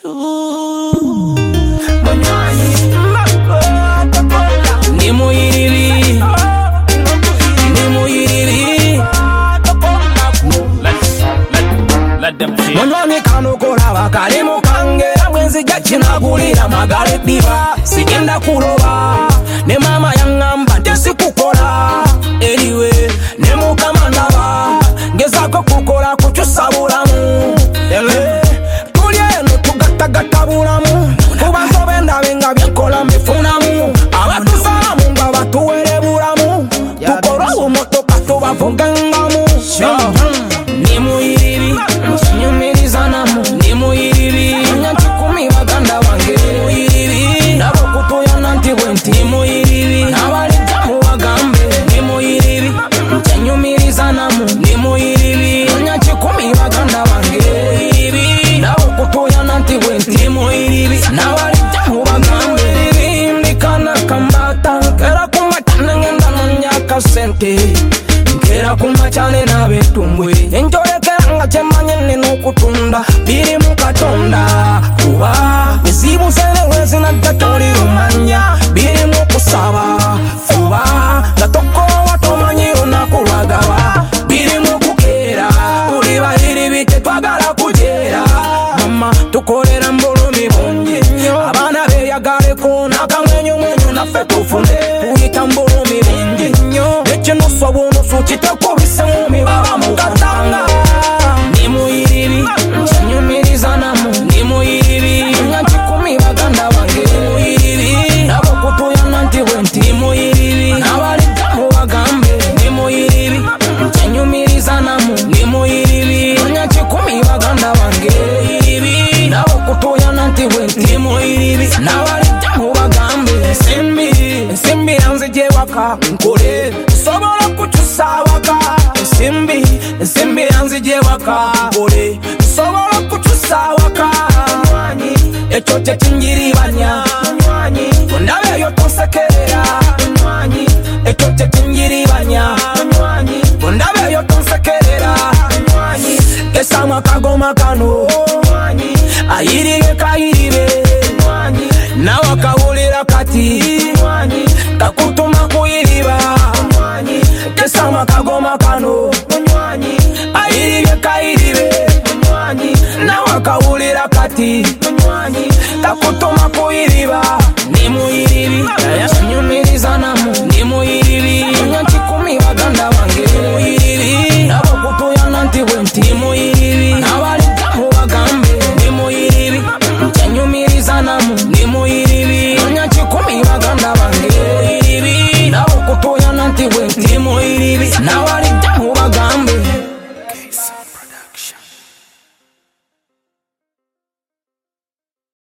Mwanwani kano kolaba kalimu kange mwenzi jachina gulira magale biba sigenda kuloba ne mama yangamba tesikukola eriwe ne mukama ndaba ngezako kukola kuchusa bulamu tulye no tugattagatta bulamu kubantu bendabe nga byekola mbifunamu abatusalamu nga batuwere bulamu tukola omotoka tubavugangamu ni muiriri nyumiriza namu ni muiriri nyachikumi baganda wange muiriri nabo kutoya nanti wenti muiriri nabalijamu wagambe ni muiriri nyumiriza namu ni muiriri nyachikumi baganda wange muiriri nabo kutoya nanti wenti muiriri nabalijamu wagambe ndikana kambata kera kumatana ngenda nonyaka sente kera kumachane na betumbwe enjolekera chemanye n'okutunda biri mu katonda kuba ezibu z'enewezi n'agatoli rumanya biri mu kusaba fuba gatokowa tomanyi onakulagaba biri mu kukeera buli bahiri bite twagala kujeera mama tukolera mbulumi bungi abaana beyagaleko n'akamwenyumwenyu naffe tufune tuyita mbulumi bingi ekinuso bunusu kitekubise mu mibaba mu katanga ni muiriri nyumiriza namu ni muiriri nyachikumi baganda wange muiriri nabo kutuya nanti wenti ni muiriri nabalijamu wagambe ni muiriri nyumiriza namu ni muiriri nyachikumi baganda wange muiriri nabo kutuya nanti wenti ni muiriri nabalijamu wagambe simbi yanzije waka nkole sobola kuchusa waka simbi yanzije waka nkole sobola kuchusa waka ekyo tekinjiribanya ndabe yo tonsekerera ekyo tekinjiribanya ndabe yo tonsekerera esama kagoma kano ayirire kayirire nawe kawulira kati kakutuma kuyiriba kesama kagoma kano ayirire kayirire nawe kawulira kati kakutuma kuyiriba ni muiriri nyumiriza namu ni muiriri nyachikumi baganda wange muiriri nabo kutuya nanti wenti muiriri nabalijamu wagambe ni muiriri nyumiriza namu ni muiriri nyachikumi baganda wange muiriri nabo kutuya nanti wenti muiriri nabalijamu